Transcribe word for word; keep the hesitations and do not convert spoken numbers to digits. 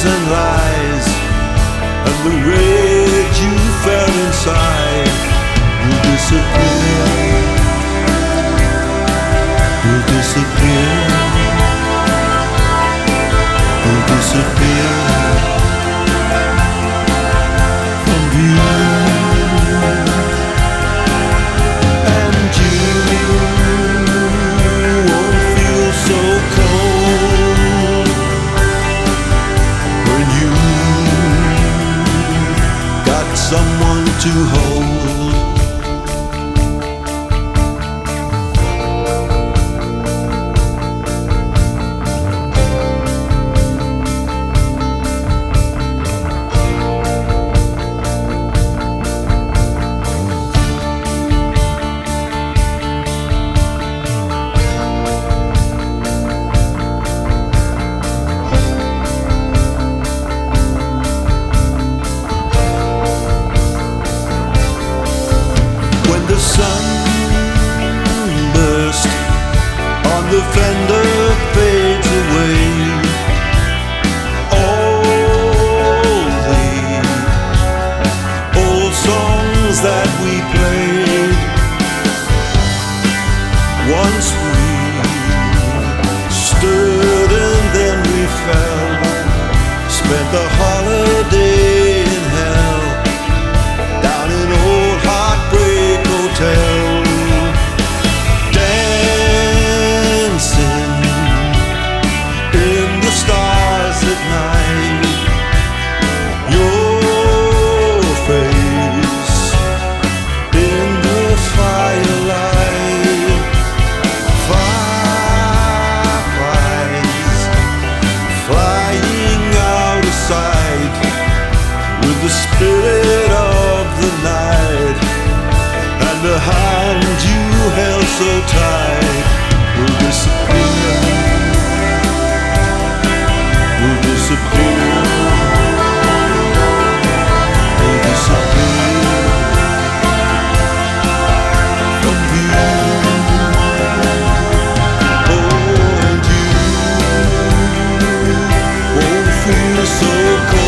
and lies, and the rage you felt inside will disappear, will disappear, will disappear from view. And you won't feel so cold when you got someone to hold. The sunburst on the fender fades away. All the old songs that we played, once we stood and then we fell, spent the holiday in hell, down in old Heartbreak Hotel, dancing in the stars at night. Your face in the firelight, fireflies flying out of sight, with the spirit of the night, and the hand you held so tight will disappear, will disappear, will disappear from view. Oh, and you won't feel so cold